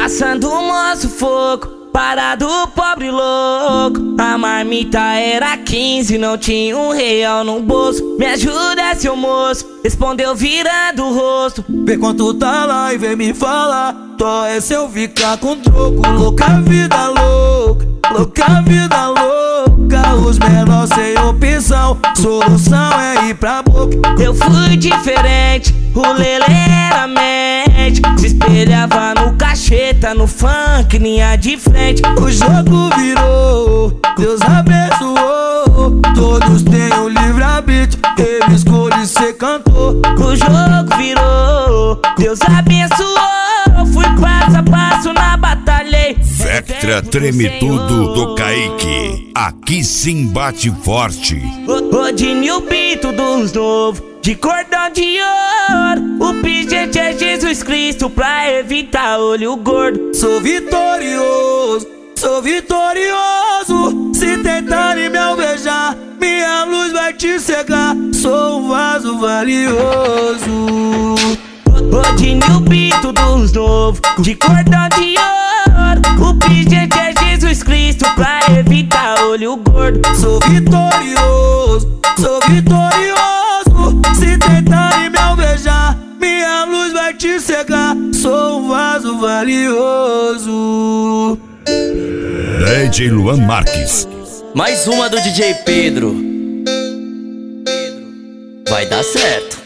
Passando o moço fogo, parado pobre louco. A marmita era 15, não tinha R$1 no bolso. Me ajuda, seu moço, respondeu virando o rosto. Vê quanto tá lá e vem me falar. Tó é se eu ficar com troco. Louca vida louca, louca vida louca. Os menores sem opção, solução é ir pra boca. Eu fui diferente, o Lelê era mente. Se espelhava no cacheta, no funk, linha de frente. O jogo virou, Deus abençoou. Todos têm o livre-arbítrio, ele escolhe ser cantor. O jogo virou, Deus abençoou. Fui passo a passo na batalha. Vectra treme tudo do Kaique. Aqui sim bate forte. O Dinho Bito dos novos, de cordão de ouro. O pingente é Jesus Cristo pra evitar olho gordo. Sou vitorioso, sou vitorioso. Se tentarem me alvejar, minha luz vai te cegar. Sou um vaso valioso. O Dinho Bito dos novos, de cordão de ouro. O pingente é Jesus Cristo pra evitar olho gordo. Sou vitorioso, sou vitorioso. Se tentarem me alvejar, minha luz vai te cegar. Sou um vaso valioso. DJ Luan Marques. Mais uma do DJ Pedro. Vai dar certo.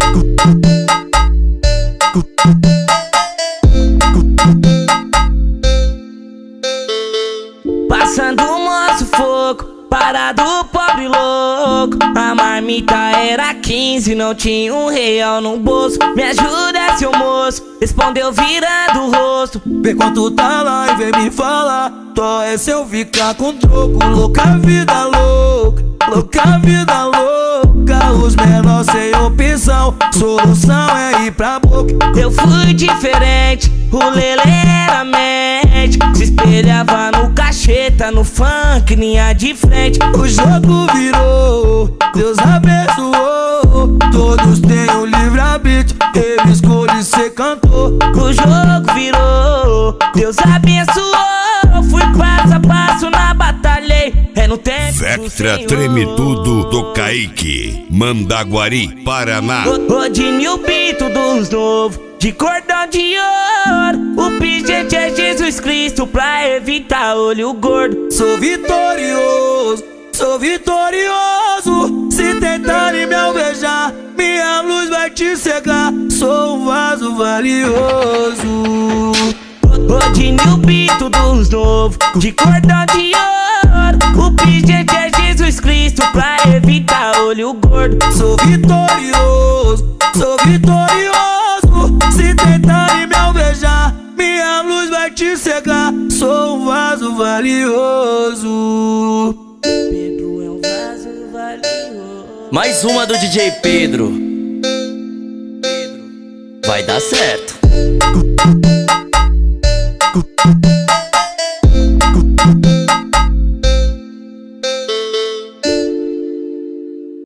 Passando o moço fogo, parado pobre louco. A marmita era 15, não tinha R$1 no bolso. Me ajuda, seu moço, respondeu virando o rosto. Vê quanto tá lá e vem me falar. Tó é se eu ficar com troco. Louca vida louca, louca vida louca. Os menores sem opção, solução é ir pra boca. Eu fui diferente, o Lelê era mente. Se espelhava no cacheta, no funk, linha de frente. O jogo virou, Deus abençoou. Todos têm o livre-arbítrio, ele escolhe ser cantor. O jogo virou, Deus abençoou. Fui passo a passo na batalha. É no tempo Vectra treme tudo do Kaique. Mandaguari, Paraná. O Dinho Bito dos novos, de cordão de ouro. O pingente é Jesus Cristo pra evitar olho gordo. Sou vitorioso, sou vitorioso. Se tentarem me alvejar, minha luz vai te cegar. Sou um vaso valioso. O Dinho Bito dos novos, de cordão de ouro. O pingente é Jesus Cristo pra evitar olho gordo. Sou vitorioso, sou vitorioso. Se tentarem me alvejar, minha luz vai te cegar. Sou um vaso valioso. Pedro é um vaso valioso. Mais uma do DJ Pedro. Vai dar certo.